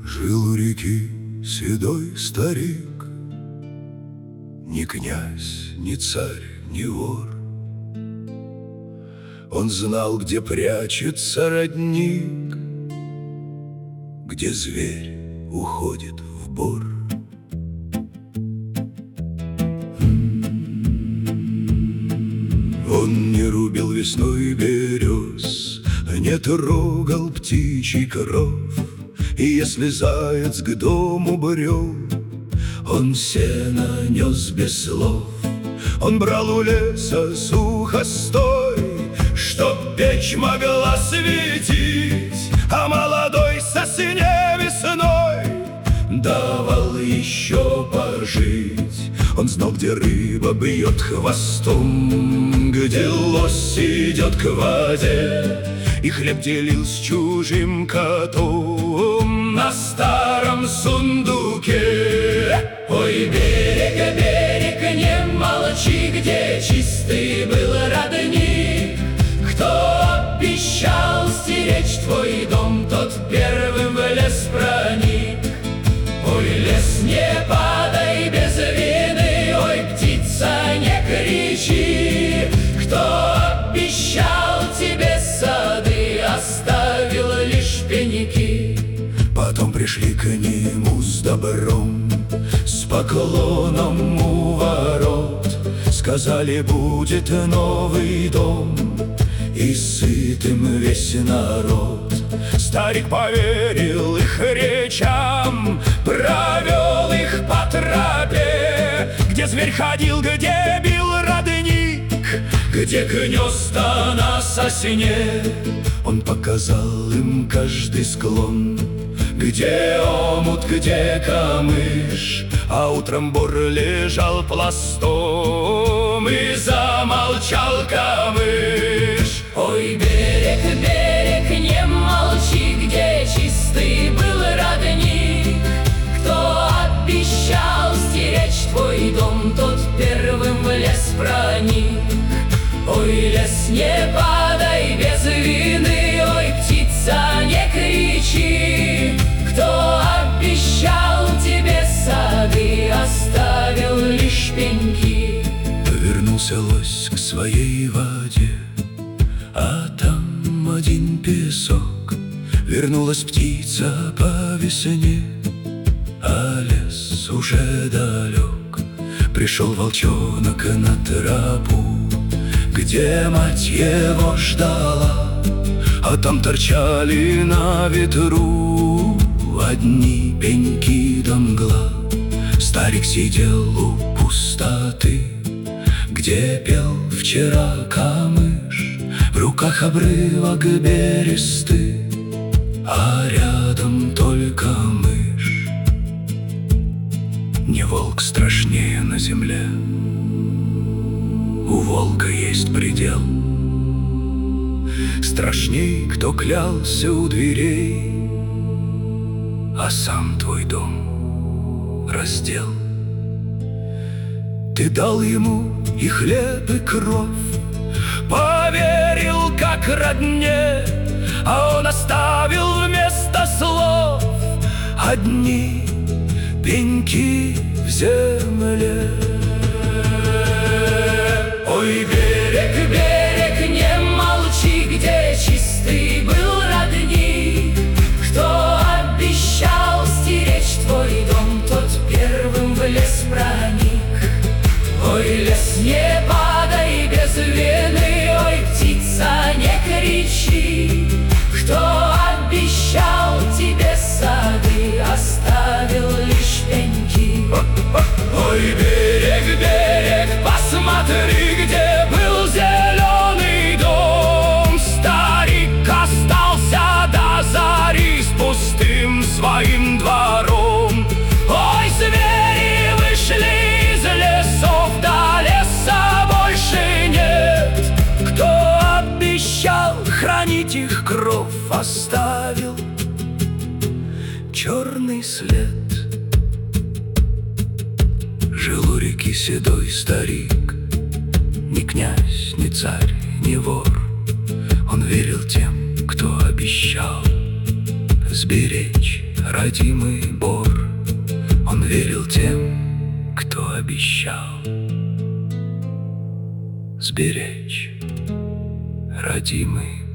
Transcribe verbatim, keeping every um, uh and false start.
Жил у реки седой старик, ни князь, ни царь, ни вор. Он знал, где прячется родник, где зверь уходит в бор. Он не рубил весной берез, не трогал птичий кров. И если заяц к дому брел, он сено нес без слов. Он брал у леса сухостой, чтоб печь могла светить, а молодой сосне весной давал еще пожить. Он знал, где рыба бьет хвостом, где лось идет к воде, и хлеб делил с чужим котом на старом сундуке. Ой, берег, берег, не молчи, где чистый был родник. Кто обещал стеречь твой дом, тот первым в лес проник. Ой, лес, не падай без вины, ой, птица, не кричи. Кто обещал тебе сады, оставил лишь пеньки. Потом пришли к нему с добром, с поклоном у ворот. Сказали, будет новый дом, и сытым весь народ. Старик поверил их речам, провел их по тропе, где зверь ходил, где бил родник, где гнезда на сосне. Он показал им каждый склон, где омут, где камыш, а утром бор лежал пластом, и замолчал камыш. Ой, берег, берег, не молчи, где чистый был родник. Кто обещал стеречь твой дом, тот первым в лес проник. Ой, лес, не падай без вины, ой, птица, не кричи. Кто обещал тебе сады, оставил лишь пеньки. Вернулся лось к своей воде, а там один песок. Вернулась птица по весне, а лес уже далек. Пришел волчонок на тропу, где мать его ждала, а там торчали на ветру одни пеньки да мгла. Старик сидел у пустоты, где пел вчера камыш. В руках обрывок бересты, а рядом только мышь. Не волк страшнее на земле, у волка есть предел. Страшней, кто клялся у дверей, а сам твой дом раздел. Ты дал ему и хлеб, и кровь, поверил как родне, а он оставил вместо слов одни пеньки в земле. Ой, берег, берег, не молчи, где чистый был родник. Кто обещал стеречь твой дом, тот первым в лес проник. Ой, лес, не падай без вины, ой, птица, не кричи. Кто обещал тебе сады, оставил лишь пеньки. Ой, берег, берег, посмотри, где был зеленый дом. Старик остался до зари с пустым своим двором. Ой, звери вышли из лесов, да леса больше нет. Кто обещал хранить их кровь, оставил черный след. Жил у реки седой старик, ни князь, ни царь, ни вор. Он верил тем, кто обещал сберечь родимый бор. Он верил тем, кто обещал сберечь родимый